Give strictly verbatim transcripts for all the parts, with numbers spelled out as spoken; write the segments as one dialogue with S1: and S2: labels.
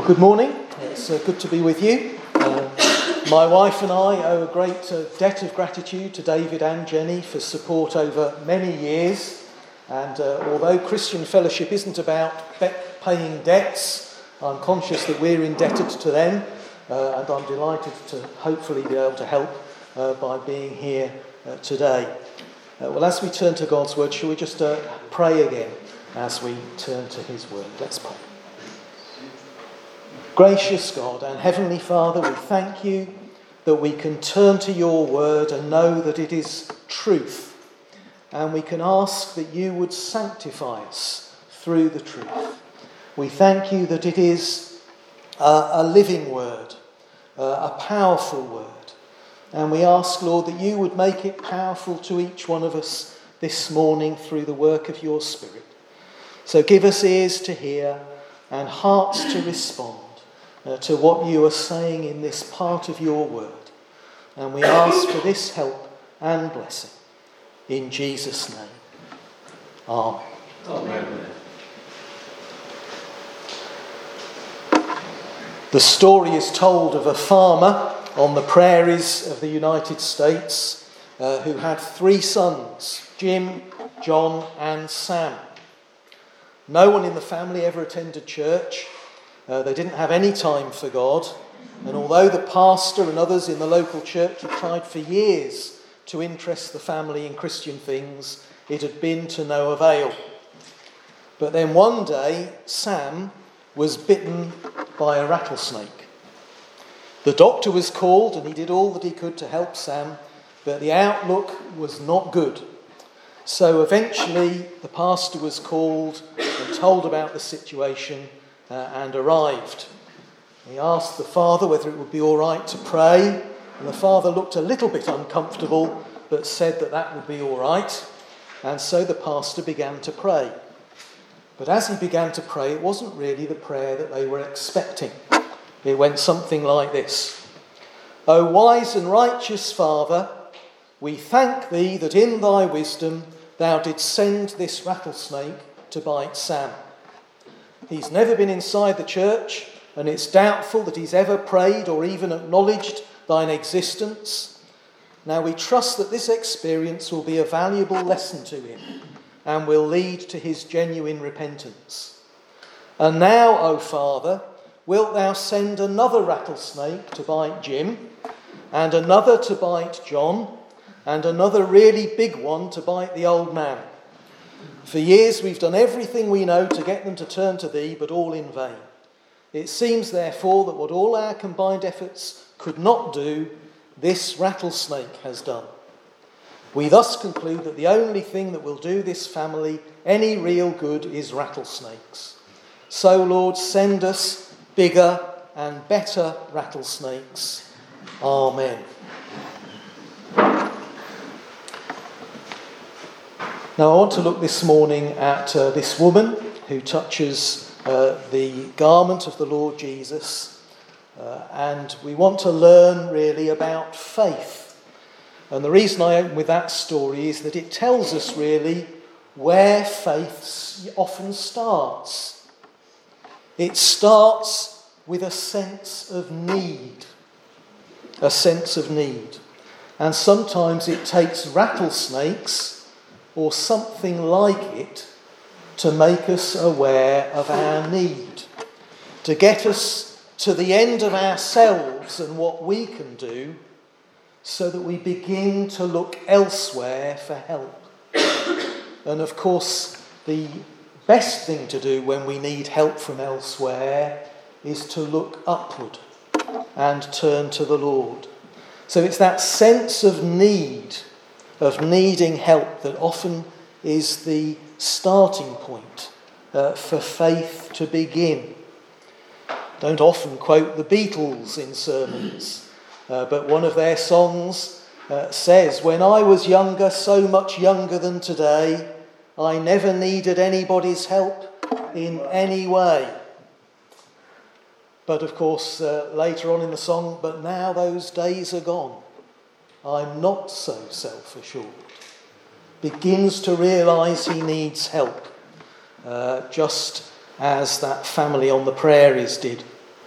S1: Well, good morning. It's uh, good to be with you. Uh, my wife and I owe a great uh, debt of gratitude to David and Jenny for support over many years. And uh, although Christian fellowship isn't about be- paying debts, I'm conscious that we're indebted to them. Uh, and I'm delighted to hopefully be able to help uh, by being here uh, today. Uh, well, as we turn to God's word, shall we just uh, pray again as we turn to his word? Let's pray. Gracious God and Heavenly Father, we thank you that we can turn to your word and know that it is truth. And we can ask that you would sanctify us through the truth. We thank you that it is a, a living word, a powerful word. And we ask, Lord, that you would make it powerful to each one of us this morning through the work of your Spirit. So give us ears to hear and hearts to respond uh, to what you are saying in this part of your word. And we ask for this help and blessing. In Jesus' name. Amen. Amen. The story is told of a farmer on the prairies of the United States uh, who had three sons, Jim, John and Sam. No one in the family ever attended church. Uh, they didn't have any time for God. And although the pastor and others in the local church had tried for years to interest the family in Christian things, it had been to no avail. But then one day, Sam was bitten by a rattlesnake. The doctor was called and he did all that he could to help Sam, but the outlook was not good. So eventually the pastor was called and told about the situation uh, and arrived. He asked the father whether it would be all right to pray, and the father looked a little bit uncomfortable but said that that would be all right. And so the pastor began to pray. But as he began to pray, it wasn't really the prayer that they were expecting. It went something like this. O wise and righteous Father, we thank thee that in thy wisdom thou didst send this rattlesnake to bite Sam. He's never been inside the church, and it's doubtful that he's ever prayed or even acknowledged thine existence. Now we trust that this experience will be a valuable lesson to him and will lead to his genuine repentance. And now, O Father, wilt thou send another rattlesnake to bite Jim, and another to bite John, and another really big one to bite the old man. For years we've done everything we know to get them to turn to thee, but all in vain. It seems, therefore, that what all our combined efforts could not do, this rattlesnake has done. We thus conclude that the only thing that will do this family any real good is rattlesnakes. So, Lord, send us bigger and better rattlesnakes. Amen. Now, I want to look this morning at uh, this woman who touches uh, the garment of the Lord Jesus. Uh, and we want to learn really about faith. And the reason I open with that story is that it tells us really where faith often starts. It starts with a sense of need. A sense of need. And sometimes it takes rattlesnakes or something like it to make us aware of our need. To get us to the end of ourselves and what we can do, so that we begin to look elsewhere for help. And of course, the best thing to do when we need help from elsewhere is to look upward and turn to the Lord. So it's that sense of need, of needing help, that often is the starting point uh, for faith to begin. Don't often quote the Beatles in sermons. Uh, but one of their songs uh, says, when I was younger, so much younger than today, I never needed anybody's help in any way. But of course, uh, later on in the song, but now those days are gone. I'm not so self-assured. Begins to realise he needs help, uh, just as that family on the prairies did.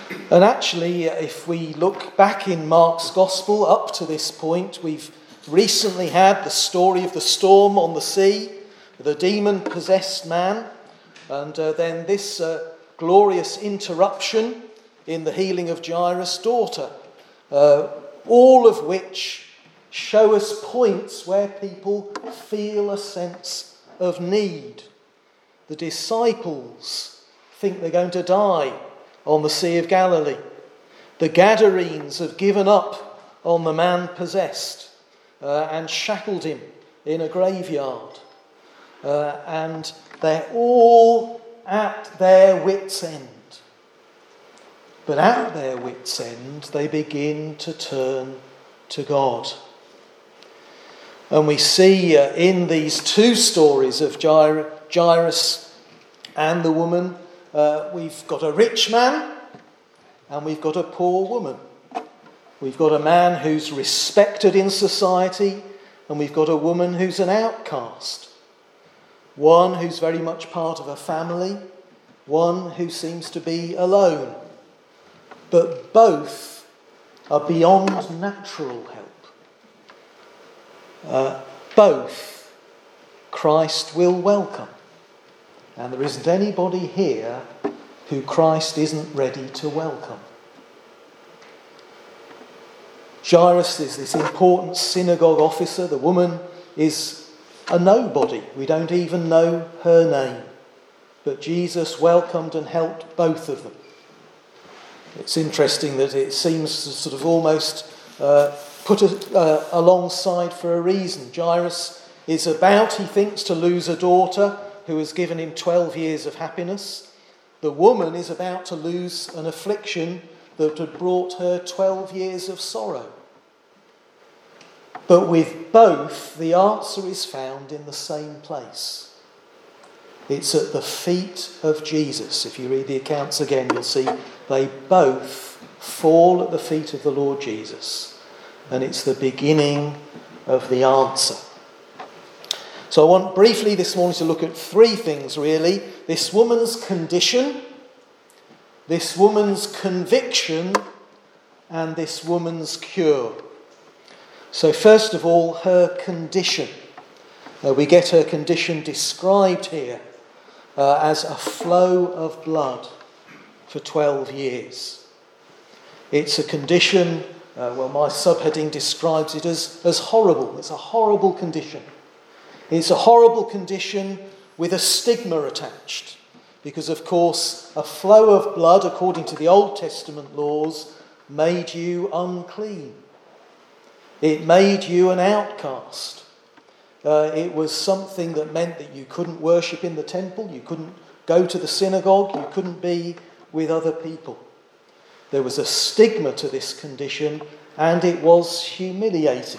S1: And actually, if we look back in Mark's Gospel up to this point, we've recently had the story of the storm on the sea, the demon-possessed man, and uh, then this uh, glorious interruption in the healing of Jairus' daughter, uh, all of which show us points where people feel a sense of need. The disciples think they're going to die on the Sea of Galilee. The Gadarenes have given up on the man possessed uh, and shackled him in a graveyard. Uh, and they're all at their wits' end. But at their wits' end, they begin to turn to God. And we see uh, in these two stories of Jair- Jairus and the woman, uh, we've got a rich man and we've got a poor woman. We've got a man who's respected in society and we've got a woman who's an outcast. One who's very much part of a family, one who seems to be alone. But both are beyond natural help. Uh, both Christ will welcome. And there isn't anybody here who Christ isn't ready to welcome. Jairus is this important synagogue officer. The woman is a nobody. We don't even know her name. But Jesus welcomed and helped both of them. It's interesting that it seems to sort of almost uh, put a, uh, alongside for a reason. Jairus is about, he thinks, to lose a daughter who has given him twelve years of happiness. The woman is about to lose an affliction that had brought her twelve years of sorrow. But with both, the answer is found in the same place. It's at the feet of Jesus. If you read the accounts again, you'll see they both fall at the feet of the Lord Jesus. And it's the beginning of the answer. So I want briefly this morning to look at three things, really. This woman's condition, this woman's conviction, and this woman's cure. So first of all, her condition. Uh, we get her condition described here uh, as a flow of blood for twelve years. It's a condition, uh, well, my subheading describes it as, as horrible. It's a horrible condition. It's a horrible condition with a stigma attached. Because, of course, a flow of blood, according to the Old Testament laws, made you unclean. It made you an outcast. Uh, it was something that meant that you couldn't worship in the temple, you couldn't go to the synagogue, you couldn't be with other people. There was a stigma to this condition, and it was humiliating.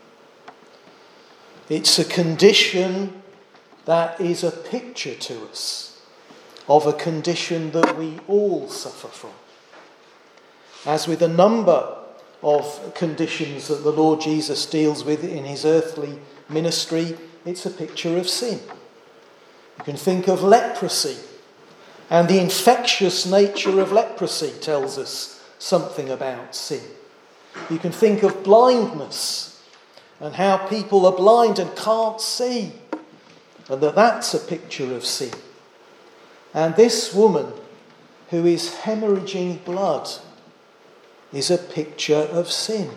S1: It's a condition that is a picture to us of a condition that we all suffer from. As with a number of conditions that the Lord Jesus deals with in his earthly ministry, it's a picture of sin. You can think of leprosy, and the infectious nature of leprosy tells us something about sin. You can think of blindness and how people are blind and can't see, and that that's a picture of sin. And this woman who is hemorrhaging blood is a picture of sin.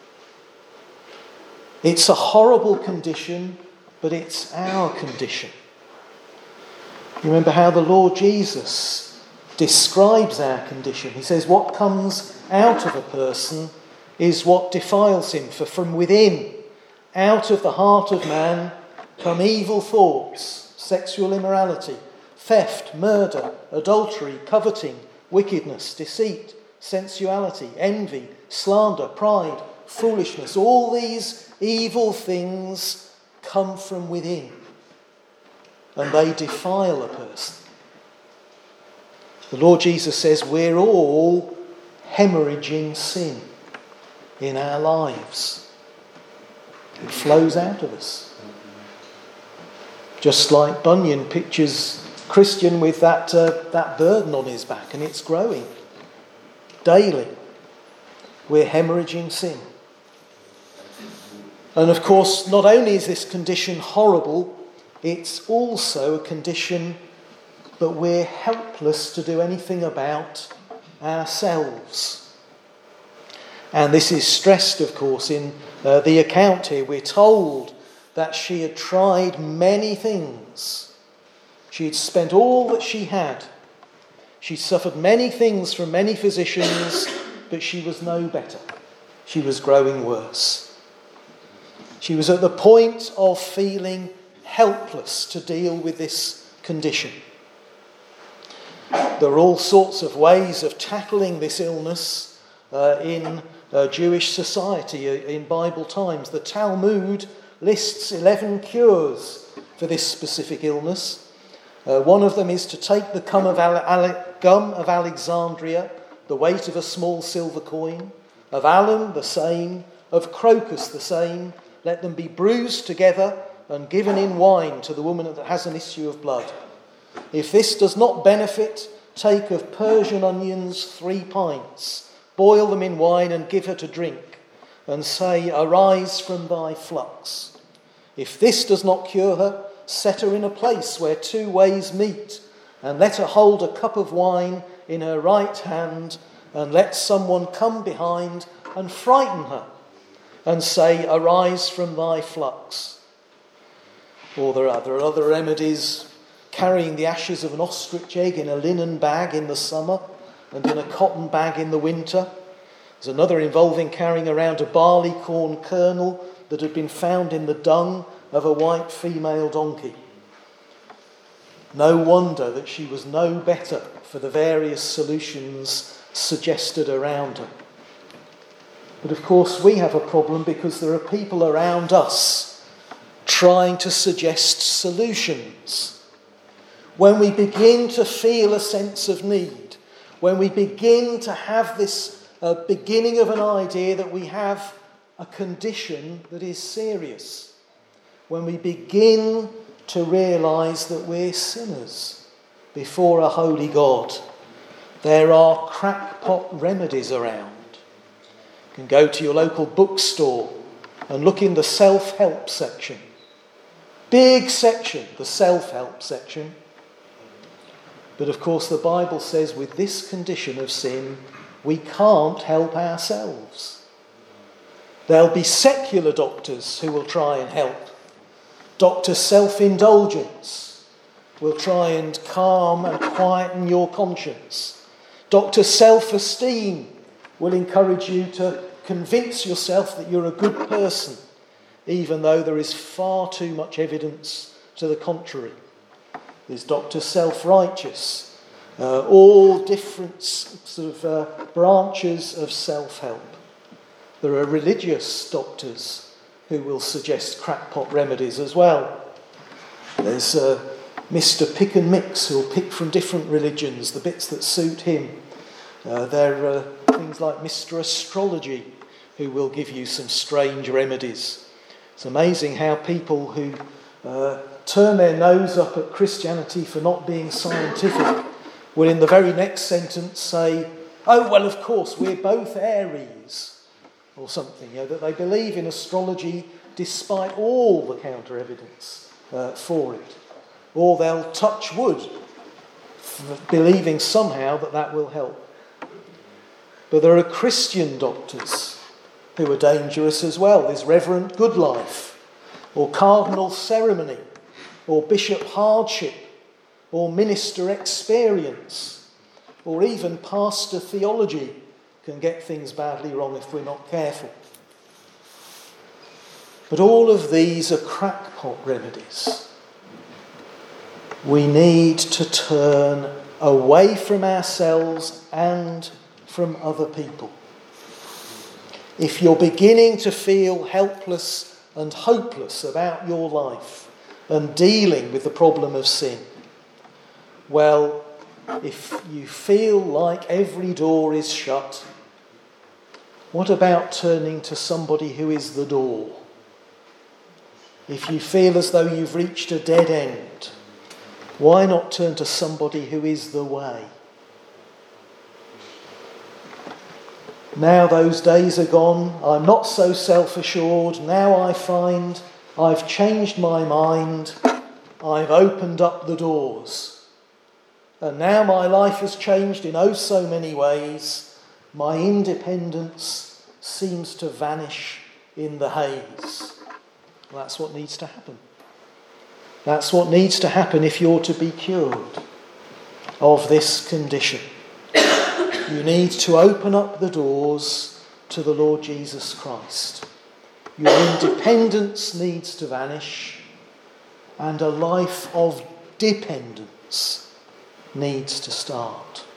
S1: It's a horrible condition, but it's our condition. You remember how the Lord Jesus describes our condition. He says what comes out of a person is what defiles him. For from within, out of the heart of man, come evil thoughts, sexual immorality, theft, murder, adultery, coveting, wickedness, deceit, sensuality, envy, slander, pride, foolishness. All these evil things come from within, and they defile a person. The Lord Jesus says we're all hemorrhaging sin in our lives. It flows out of us. Just like Bunyan pictures Christian with that uh, that burden on his back, and it's growing. daily. We're hemorrhaging sin. And of course, not only is this condition horrible, it's also a condition that we're helpless to do anything about ourselves. And this is stressed, of course, in uh, the account here. We're told that she had tried many things. She had spent all that she had. She suffered many things from many physicians, but she was no better. She was growing worse. She was at the point of feeling helpless to deal with this condition. There are all sorts of ways of tackling this illness uh, in uh, Jewish society uh, in Bible times. The Talmud lists eleven cures for this specific illness. Uh, one of them is to take the gum of, Ale- Ale- gum of Alexandria, the weight of a small silver coin, of alum the same, of crocus the same. Let them be bruised together and given in wine to the woman that has an issue of blood. If this does not benefit, take of Persian onions three pints, boil them in wine and give her to drink, and say, arise from thy flux. If this does not cure her, set her in a place where two ways meet, and let her hold a cup of wine in her right hand, and let someone come behind and frighten her, and say, arise from thy flux. Or there are, there are other remedies, carrying the ashes of an ostrich egg in a linen bag in the summer and in a cotton bag in the winter. There's another involving carrying around a barley corn kernel that had been found in the dung of a white female donkey. No wonder that she was no better for the various solutions suggested around her. But of course we have a problem because there are people around us trying to suggest solutions. When we begin to feel a sense of need, when we begin to have this uh, beginning of an idea that we have a condition that is serious, when we begin to realise that we're sinners before a holy God, there are crackpot remedies around. You can go to your local bookstore and look in the self-help section. Big section, the self-help section. But of course the Bible says with this condition of sin, we can't help ourselves. There'll be secular doctors who will try and help. Doctor self-indulgence will try and calm and quieten your conscience. Doctor self-esteem will encourage you to convince yourself that you're a good person, even though there is far too much evidence to the contrary. There's Doctor Self-Righteous, uh, all different sort of uh, branches of self-help. There are religious doctors who will suggest crackpot remedies as well. There's uh, Mister Pick and Mix who will pick from different religions the bits that suit him. Uh, there are things like Mister Astrology who will give you some strange remedies. It's amazing how people who uh, turn their nose up at Christianity for not being scientific will in the very next sentence say, oh, well, of course, we're both Aries, or something, you know, that they believe in astrology despite all the counter-evidence uh, for it. Or they'll touch wood, f- believing somehow that that will help. But there are Christian doctors who are dangerous as well. There's Reverend Goodlife, or Cardinal Ceremony, or Bishop Hardship, or Minister Experience, or even Pastor Theology can get things badly wrong if we're not careful. But all of these are crackpot remedies. We need to turn away from ourselves and from other people. If you're beginning to feel helpless and hopeless about your life and dealing with the problem of sin, well, if you feel like every door is shut, what about turning to somebody who is the door? If you feel as though you've reached a dead end, why not turn to somebody who is the way? Now those days are gone. I'm not so self-assured. Now I find I've changed my mind. I've opened up the doors. And now my life has changed in oh so many ways. My independence seems to vanish in the haze. Well, that's what needs to happen. That's what needs to happen if you're to be cured of this condition. You need to open up the doors to the Lord Jesus Christ. Your independence needs to vanish, and a life of dependence needs to start.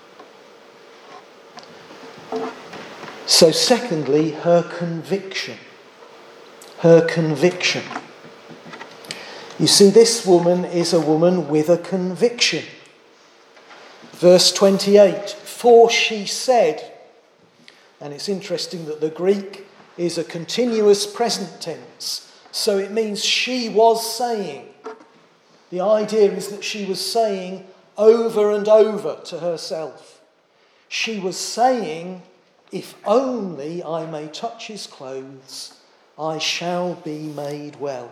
S1: So secondly, her conviction. Her conviction. You see, this woman is a woman with a conviction. Verse twenty-eight, for she said, and it's interesting that the Greek is a continuous present tense, so it means she was saying. The idea is that she was saying over and over to herself. She was saying, if only I may touch his clothes, I shall be made well.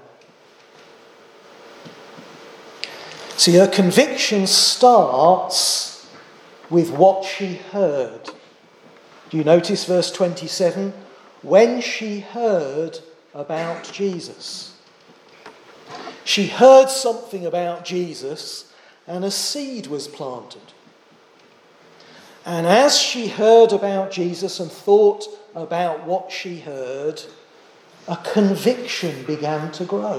S1: See, her conviction starts with what she heard. Do you notice verse twenty-seven? When she heard about Jesus. She heard something about Jesus, and a seed was planted. And as she heard about Jesus and thought about what she heard, a conviction began to grow.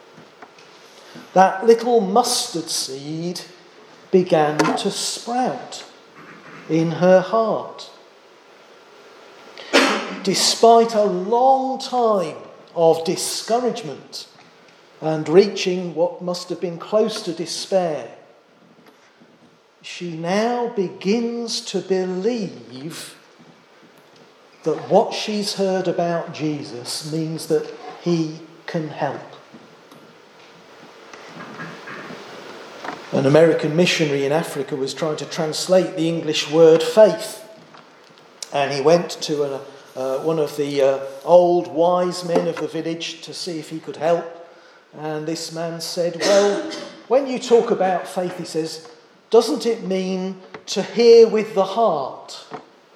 S1: That little mustard seed began to sprout in her heart. Despite a long time of discouragement and reaching what must have been close to despair, she now begins to believe that what she's heard about Jesus means that he can help. An American missionary in Africa was trying to translate the English word faith, and he went to a, uh, one of the uh, old wise men of the village to see if he could help. And this man said, well, when you talk about faith, he says, doesn't it mean to hear with the heart?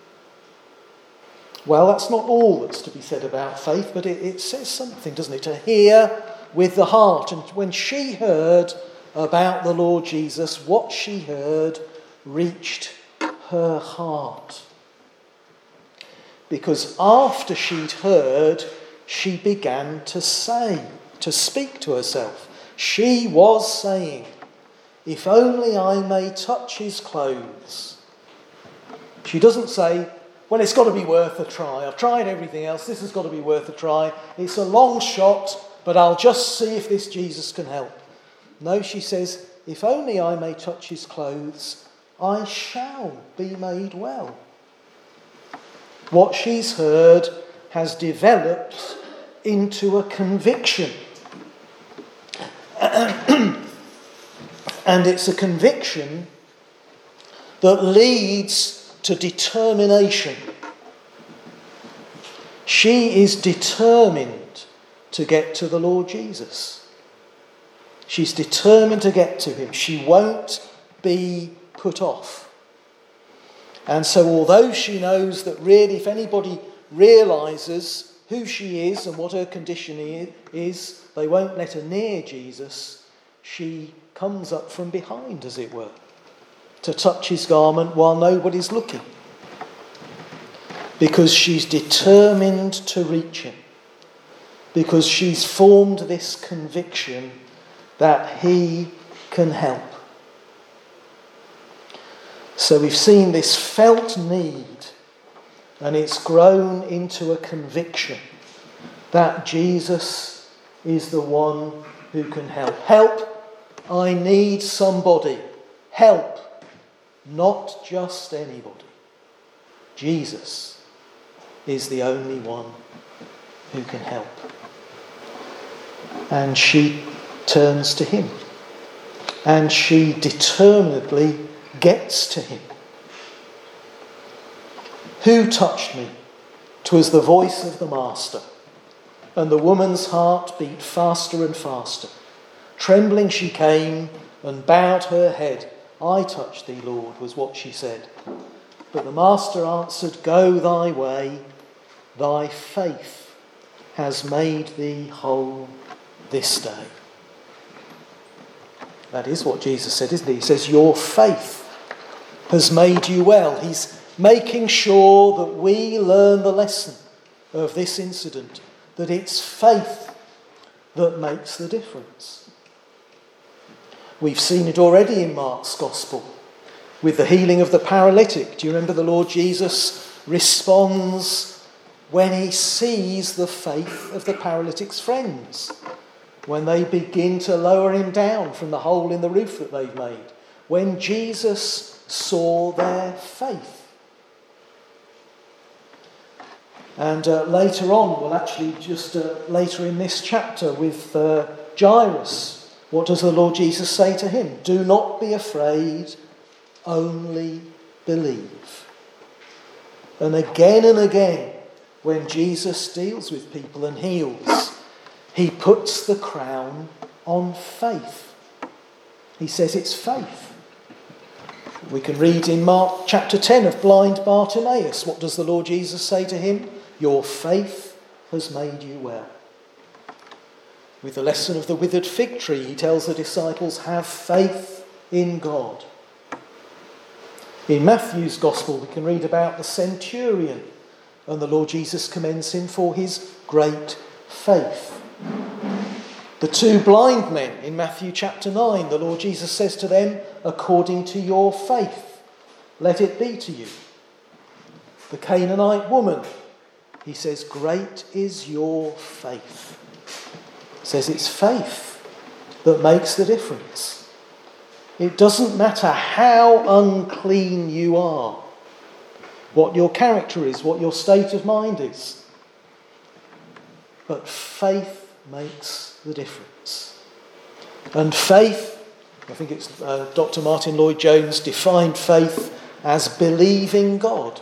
S1: Well, that's not all that's to be said about faith, but it, it says something, doesn't it? To hear with the heart. And when she heard about the Lord Jesus, what she heard reached her heart. Because after she'd heard, she began to say, to speak to herself. She was saying, if only I may touch his clothes. She doesn't say, well, it's got to be worth a try. I've tried everything else. This has got to be worth a try. It's a long shot, but I'll just see if this Jesus can help. No, she says, if only I may touch his clothes, I shall be made well. What she's heard has developed into a conviction. And it's a conviction that leads to determination. She is determined to get to the Lord Jesus. She's determined to get to him. She won't be put off. And so although she knows that really if anybody realises who she is and what her condition is, they won't let her near Jesus, she comes up from behind, as it were, to touch his garment while nobody's looking. Because she's determined to reach him. Because she's formed this conviction that he can help. So we've seen this felt need, and it's grown into a conviction that Jesus is the one who can help. Help, I need somebody. Help, not just anybody. Jesus is the only one who can help. And she turns to him. And she determinedly gets to him. Who touched me? 'Twas the voice of the Master, and the woman's heart beat faster and faster. Trembling she came and bowed her head. I touch thee, Lord, was what she said. But the Master answered, Go thy way, thy faith has made thee whole this day. That is what Jesus said, isn't he? He says, your faith has made you well. He's making sure that we learn the lesson of this incident, that it's faith that makes the difference. We've seen it already in Mark's Gospel with the healing of the paralytic. Do you remember the Lord Jesus responds when he sees the faith of the paralytic's friends, when they begin to lower him down from the hole in the roof that they've made, when Jesus saw their faith. And uh, later on, well actually just uh, later in this chapter with uh, Jairus, what does the Lord Jesus say to him? Do not be afraid, only believe. And again and again, when Jesus deals with people and heals, he puts the crown on faith. He says it's faith. We can read in Mark chapter ten of blind Bartimaeus. What does the Lord Jesus say to him? Your faith has made you well. With the lesson of the withered fig tree, he tells the disciples, have faith in God. In Matthew's Gospel, we can read about the centurion, and the Lord Jesus commends him for his great faith. The two blind men in Matthew chapter nine, the Lord Jesus says to them, according to your faith, let it be to you. The Canaanite woman, he says, great is your faith. He says it's faith that makes the difference. It doesn't matter how unclean you are, what your character is, what your state of mind is. But faith makes the difference. And faith, I think it's uh, Doctor Martin Lloyd-Jones defined faith as believing God.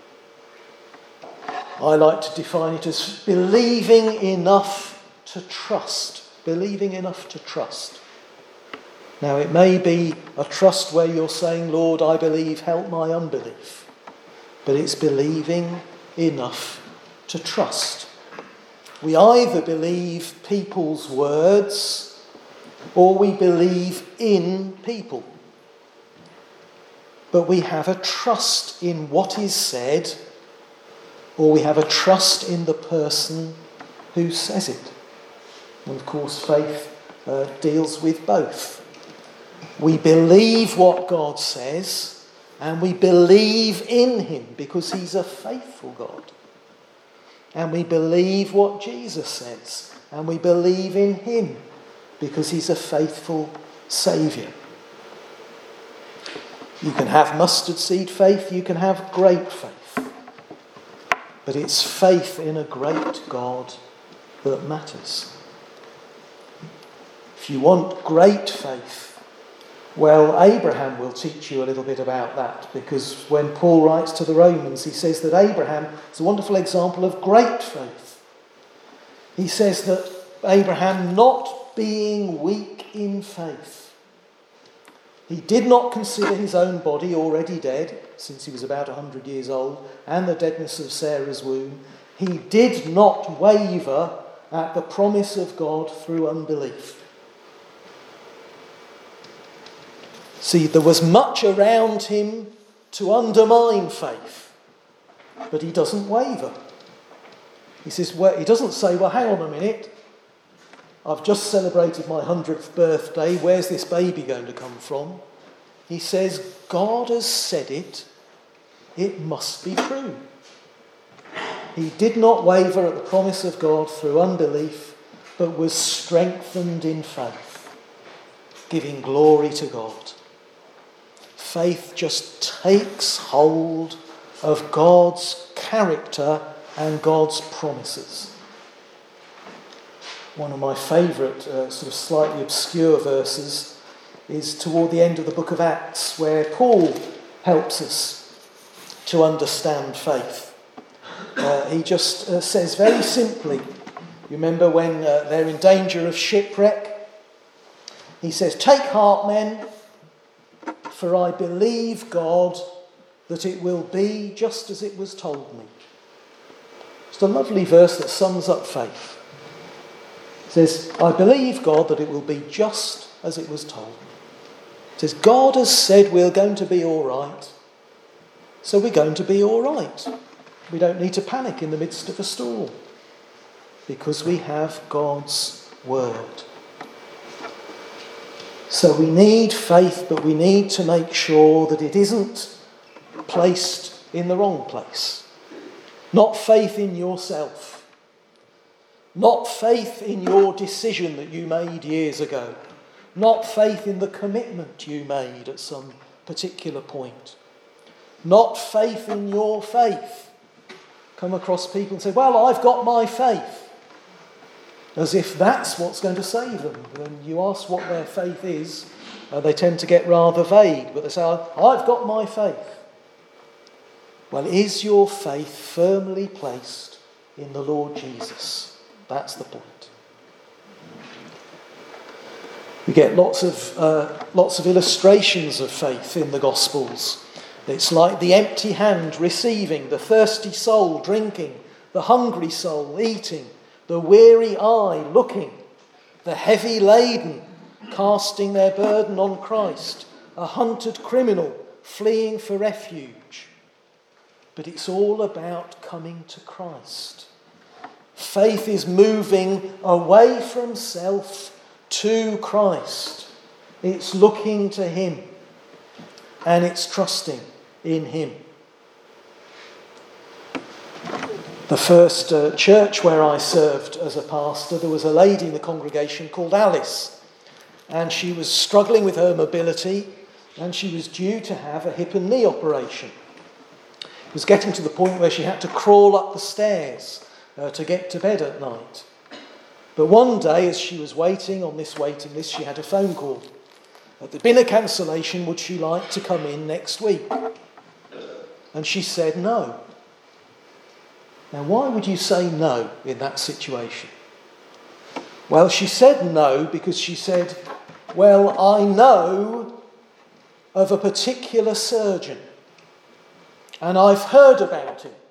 S1: I like to define it as believing enough to trust. Believing enough to trust. Now it may be a trust where you're saying, Lord, I believe, help my unbelief. But it's believing enough to trust. We either believe people's words or we believe in people. But we have a trust in what is said, or we have a trust in the person who says it. And of course, faith uh, deals with both. We believe what God says, and we believe in him because he's a faithful God. And we believe what Jesus says, and we believe in him because he's a faithful Saviour. You can have mustard seed faith, you can have great faith. But it's faith in a great God that matters. If you want great faith, well, Abraham will teach you a little bit about that, because when Paul writes to the Romans, he says that Abraham is a wonderful example of great faith. He says that Abraham, not being weak in faith, he did not consider his own body already dead, since he was about one hundred years old, and the deadness of Sarah's womb. He did not waver at the promise of God through unbelief. See, there was much around him to undermine faith, but he doesn't waver. He says, well, he doesn't say, well, hang on a minute, I've just celebrated my hundredth birthday, where's this baby going to come from? He says, God has said it, it must be true. He did not waver at the promise of God through unbelief, but was strengthened in faith, giving glory to God. Faith just takes hold of God's character and God's promises. One of my favourite uh, sort of slightly obscure verses is toward the end of the book of Acts, where Paul helps us to understand faith. uh, he just uh, says very simply, you remember when uh, they're in danger of shipwreck? He says, "Take heart, men, for I believe God that it will be just as it was told me." It's a lovely verse that sums up faith. It says, "I believe God that it will be just as it was told me." It says, God has said we're going to be all right, so we're going to be all right. We don't need to panic in the midst of a storm because we have God's word. So we need faith, but we need to make sure that it isn't placed in the wrong place. Not faith in yourself. Not faith in your decision that you made years ago. Not faith in the commitment you made at some particular point. Not faith in your faith. Come across people and say, "Well, I've got my faith." As if that's what's going to save them. When you ask what their faith is, uh, they tend to get rather vague. But they say, "I've got my faith." Well, is your faith firmly placed in the Lord Jesus? That's the point. We get lots of uh, lots of illustrations of faith in the Gospels. It's like the empty hand receiving, the thirsty soul drinking, the hungry soul eating, the weary eye looking, the heavy laden casting their burden on Christ, a hunted criminal fleeing for refuge. But it's all about coming to Christ. Faith is moving away from self to Christ. It's looking to him and it's trusting in him. The first uh, church where I served as a pastor, there was a lady in the congregation called Alice, and she was struggling with her mobility, and she was due to have a hip and knee operation. It was getting to the point where she had to crawl up the stairs uh, to get to bed at night. But one day, as she was waiting on this waiting list, she had a phone call. Uh, there'd been a cancellation. Would she like to come in next week? And she said no. Now, why would you say no in that situation? Well, she said no because she said, "Well, I know of a particular surgeon, and I've heard about him,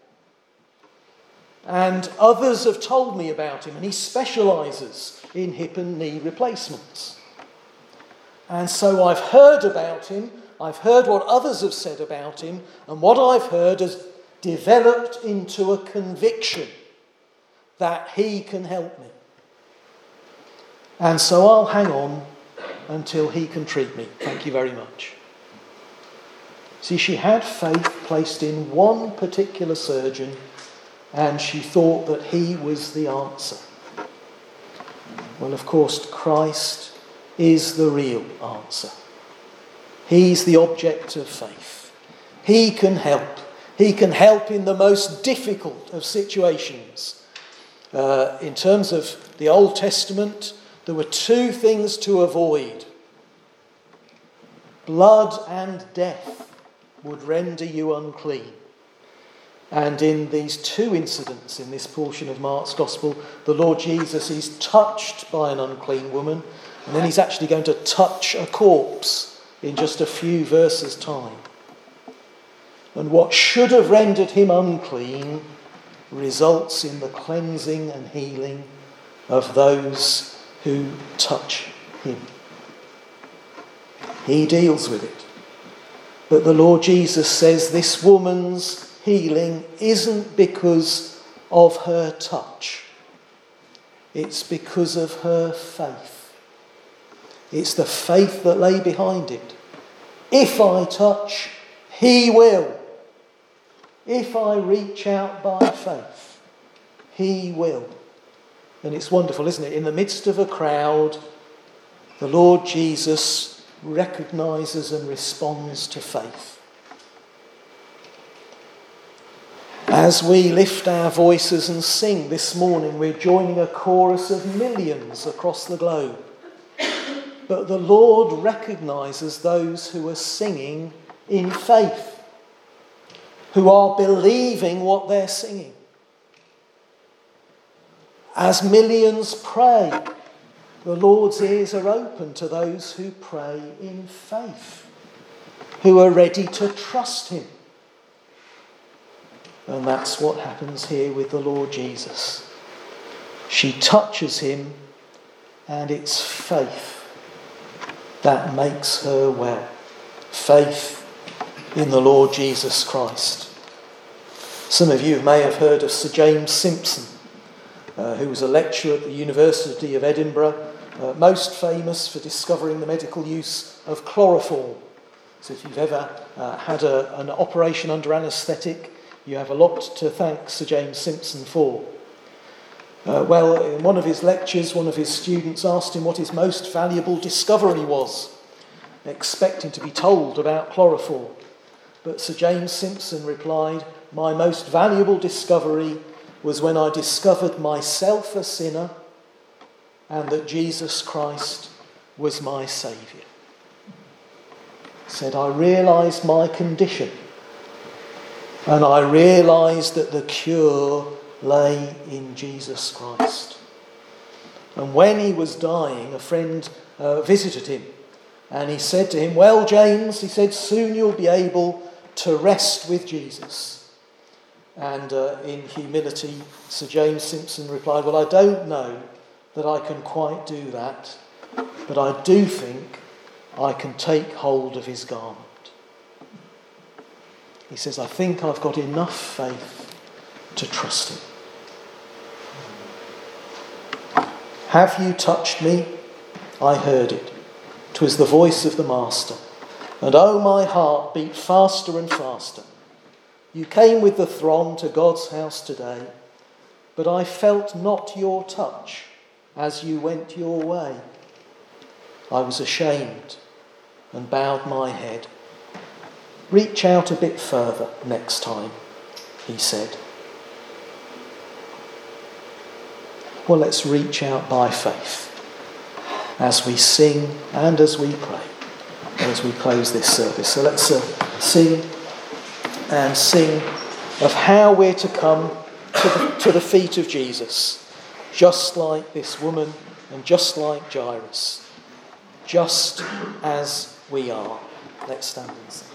S1: and others have told me about him, and he specialises in hip and knee replacements. And so I've heard about him, I've heard what others have said about him, and what I've heard has developed into a conviction that he can help me. And so I'll hang on until he can treat me. Thank you very much." See, she had faith placed in one particular surgeon, and she thought that he was the answer. Well, of course, Christ is the real answer. He's the object of faith. He can help. He can help in the most difficult of situations. Uh, in terms of the Old Testament, there were two things to avoid. Blood and death would render you unclean. And in these two incidents in this portion of Mark's Gospel, the Lord Jesus is touched by an unclean woman, and then he's actually going to touch a corpse in just a few verses' time. And what should have rendered him unclean results in the cleansing and healing of those who touch him. He deals with it. But the Lord Jesus says this woman's healing isn't because of her touch. It's because of her faith. It's the faith that lay behind it. If I touch, he will. If I reach out by faith, he will. And it's wonderful, isn't it? In the midst of a crowd, the Lord Jesus recognises and responds to faith. As we lift our voices and sing this morning, we're joining a chorus of millions across the globe. But the Lord recognises those who are singing in faith, who are believing what they're singing. As millions pray, the Lord's ears are open to those who pray in faith, who are ready to trust him. And that's what happens here with the Lord Jesus. She touches him, and it's faith that makes her well. Faith in the Lord Jesus Christ. Some of you may have heard of Sir James Simpson, uh, who was a lecturer at the University of Edinburgh, uh, most famous for discovering the medical use of chloroform. So if you've ever uh, had a, an operation under anaesthetic, you have a lot to thank Sir James Simpson for. Uh, well, in one of his lectures, one of his students asked him what his most valuable discovery was, expecting to be told about chloroform. But Sir James Simpson replied, "My most valuable discovery was when I discovered myself a sinner and that Jesus Christ was my saviour." He said, "I realised my condition and I realised that the cure lay in Jesus Christ." And when he was dying, a friend uh, visited him and he said to him, "Well, James," he said, "soon you'll be able to rest with Jesus." And uh, in humility, Sir James Simpson replied, "Well, I don't know that I can quite do that, but I do think I can take hold of his garment." He says, "I think I've got enough faith to trust him." "Have you touched me?" I heard it. 'Twas the voice of the Master. And oh, my heart beat faster and faster. You came with the throng to God's house today, but I felt not your touch as you went your way. I was ashamed and bowed my head. "Reach out a bit further next time," he said. Well, let's reach out by faith as we sing and as we pray, as we close this service. So let's uh, sing and sing of how we're to come to the, to the feet of Jesus, just like this woman and just like Jairus, just as we are. Let's stand and sing.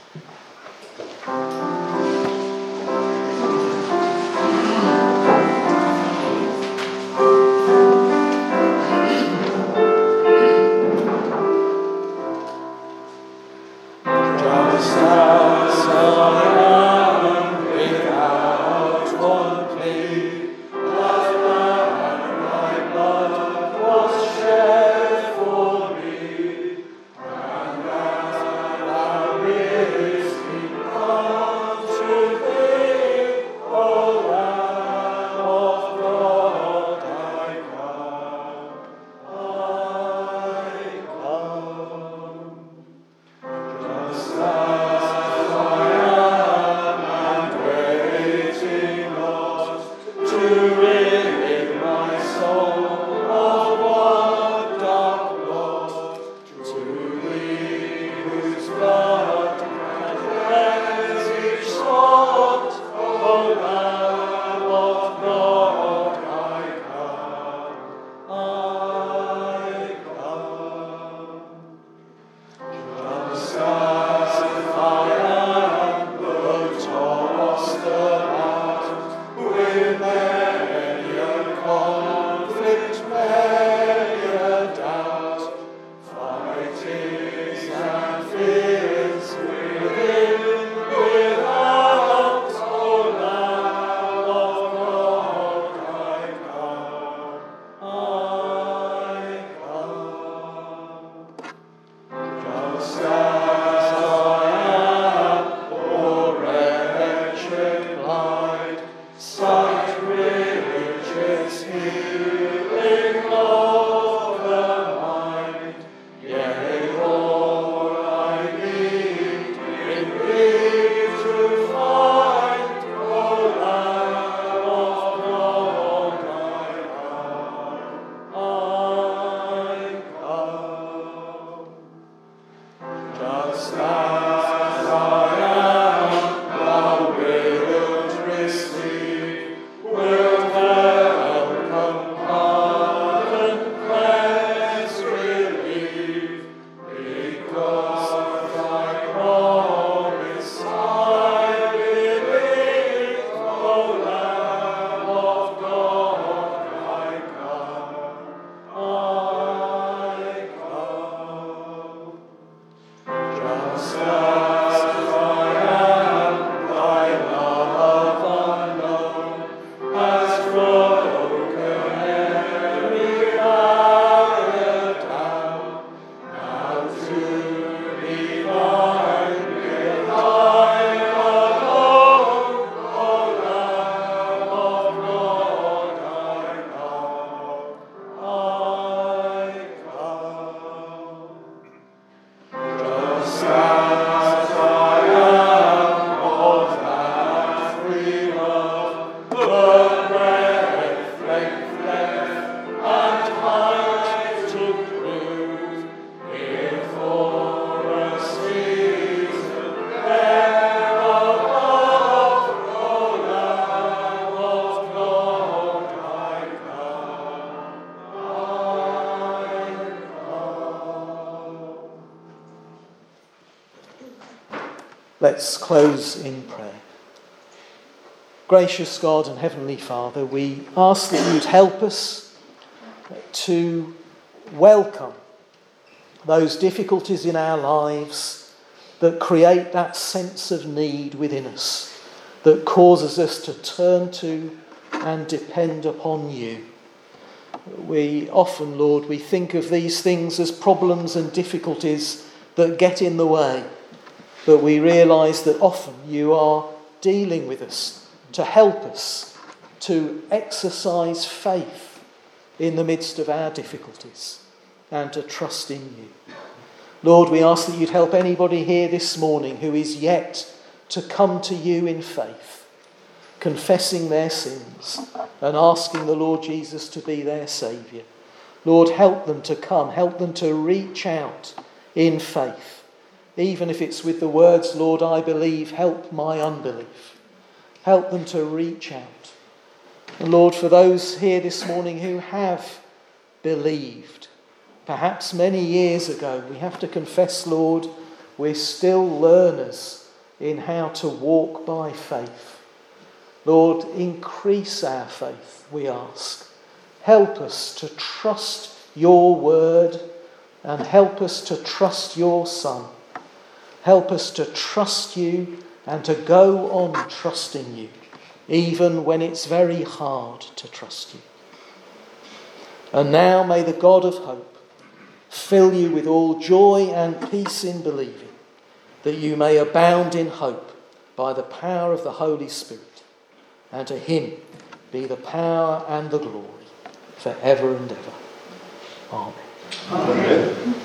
S1: Let's close in prayer. Gracious God and Heavenly Father, we ask that you'd help us to welcome those difficulties in our lives that create that sense of need within us, that causes us to turn to and depend upon you. We often, Lord, we think of these things as problems and difficulties that get in the way, but we realise that often you are dealing with us to help us to exercise faith in the midst of our difficulties and to trust in you. Lord, we ask that you'd help anybody here this morning who is yet to come to you in faith, confessing their sins and asking the Lord Jesus to be their Saviour. Lord, help them to come, help them to reach out in faith, even if it's with the words, Lord, I believe, help my unbelief. Help them to reach out. And Lord, for those here this morning who have believed, perhaps many years ago, we have to confess, Lord, we're still learners in how to walk by faith. Lord, increase our faith, we ask. Help us to trust your word and help us to trust your Son. Help us to trust you and to go on trusting you, even when it's very hard to trust you. And now may the God of hope fill you with all joy and peace in believing, that you may abound in hope by the power of the Holy Spirit. And to him be the power and the glory forever and ever. Amen. Amen.